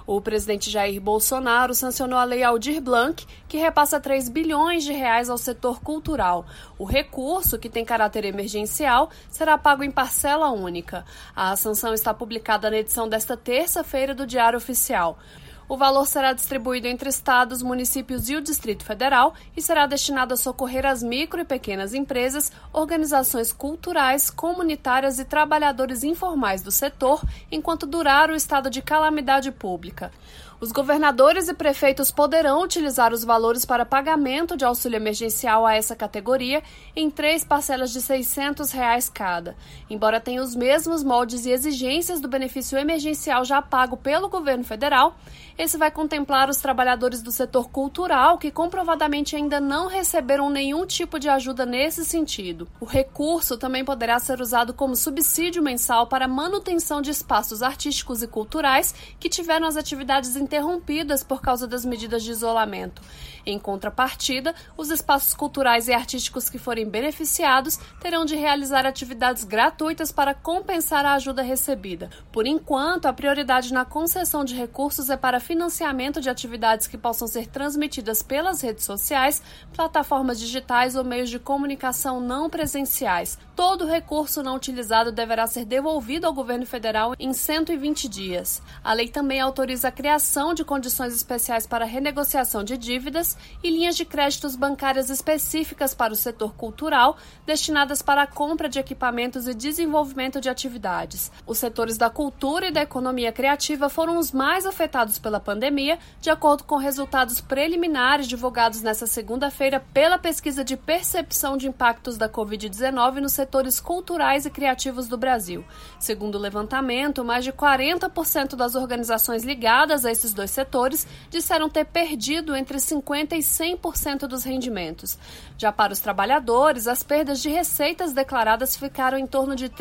O presidente Jair Bolsonaro sancionou a Lei Aldir Blanc, que repassa 3 bilhões de reais ao setor cultural. O recurso, que tem caráter emergencial, será pago em parcela única. A sanção está publicada na edição desta terça-feira do Diário Oficial. O valor será distribuído entre estados, municípios e o Distrito Federal e será destinado a socorrer as micro e pequenas empresas, organizações culturais, comunitárias e trabalhadores informais do setor, enquanto durar o estado de calamidade pública. Os governadores e prefeitos poderão utilizar os valores para pagamento de auxílio emergencial a essa categoria em 3 parcelas de R$ 600 cada. Embora tenha os mesmos moldes e exigências do benefício emergencial já pago pelo governo federal, esse vai contemplar os trabalhadores do setor cultural que comprovadamente ainda não receberam nenhum tipo de ajuda nesse sentido. O recurso também poderá ser usado como subsídio mensal para a manutenção de espaços artísticos e culturais que tiveram as atividades interrompidas por causa das medidas de isolamento. Em contrapartida, os espaços culturais e artísticos que forem beneficiados terão de realizar atividades gratuitas para compensar a ajuda recebida. Por enquanto, a prioridade na concessão de recursos é para financiamento de atividades que possam ser transmitidas pelas redes sociais, plataformas digitais ou meios de comunicação não presenciais. Todo recurso não utilizado deverá ser devolvido ao governo federal em 120 dias. A lei também autoriza a criação de condições especiais para renegociação de dívidas e linhas de créditos bancárias específicas para o setor cultural, destinadas para a compra de equipamentos e desenvolvimento de atividades. Os setores da cultura e da economia criativa foram os mais afetados pela pandemia, de acordo com resultados preliminares divulgados nesta segunda-feira pela pesquisa de percepção de impactos da Covid-19 nos setores culturais e criativos do Brasil. Segundo o levantamento, mais de 40% das organizações ligadas a esses dois setores disseram ter perdido entre 50% e 100% dos rendimentos. Já para os trabalhadores, as perdas de receitas declaradas ficaram em torno de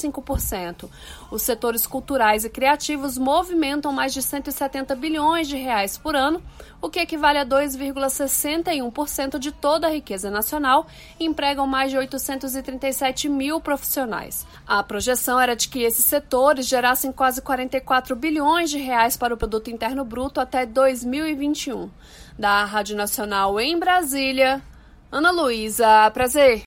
35%. Os setores culturais e criativos movimentam mais de 170 bilhões de reais por ano, o que equivale a 2,61% de toda a riqueza nacional e empregam mais de 837 mil profissionais. A projeção era de que esses setores gerassem quase 44 bilhões de reais para o Produto Interno Bruto até 2021. Da Rádio Nacional em Brasília, Ana Luísa Prazer.